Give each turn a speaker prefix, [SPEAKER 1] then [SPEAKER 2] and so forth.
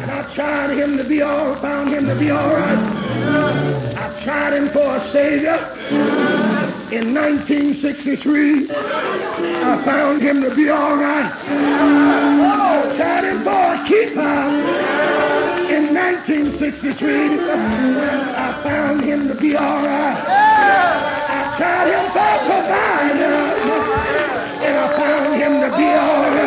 [SPEAKER 1] And I tried him to be found him to be all right. I tried him for a Savior. In 1963, I found him to be all right. I tried him for a keeper. In 1963, I found him to be all right. I tried him for a provider, and I found him to be all right.